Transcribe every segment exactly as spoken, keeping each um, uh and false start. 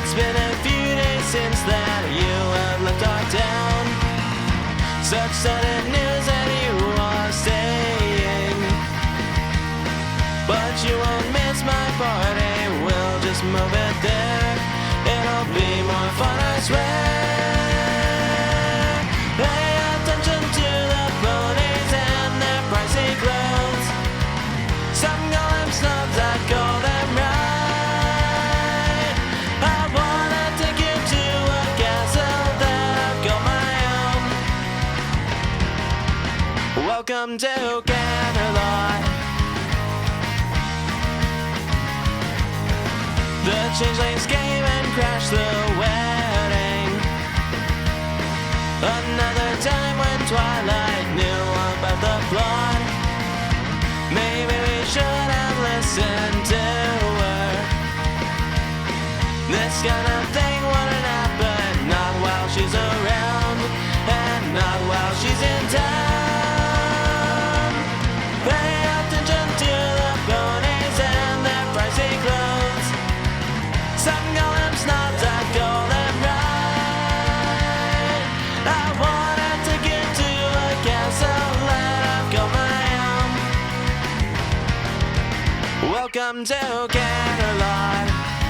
It's been a few days since that you have left our town. Such sudden news that you are staying, but you won't miss my party. We'll just move it there. It'll be more fun, I swear. Pay attention to the ponies and their pricey clothes. Some call them snobs, I call them right. I wanna take you to a castle that I've got my own. Welcome to Canterlot. The changelings came and crashed the wedding. Another time when Twilight knew about the plot. Maybe we should have listened to her. This kind of thing wouldn't happen, not while she's around, and not while she's in town. Pay attention to the ponies and their pricey clothes. Some call them snobs, I call them right. I wanna take you to a castle that I've got my own. Welcome to Canterlot.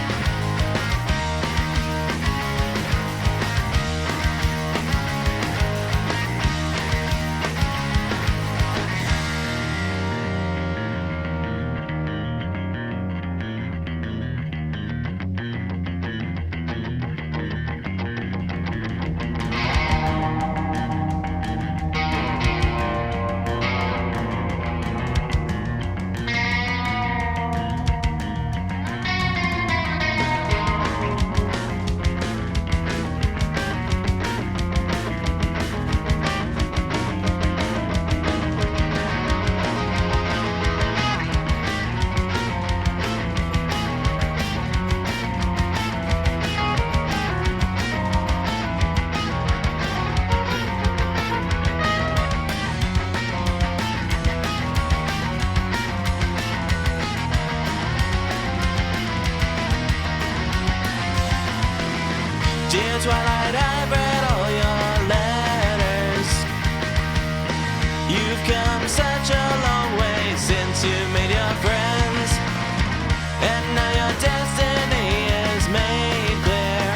Dear Twilight, I've read all your letters. You've come such a long way since you made your friends, and now your destiny is made clear.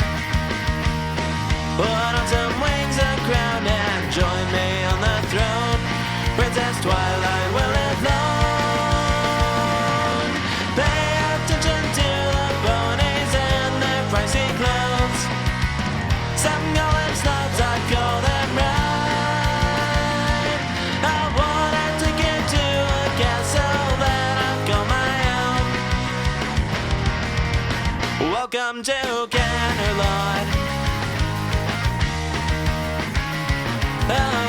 Put on some wings, a crown, and join me on the throne. Princess Twilight will live long. Pay attention to the ponies and their pricey clothes. Some call them snobs, I call them right. I wanna take you to a castle that I've got my own. Welcome to Canterlot. Oh.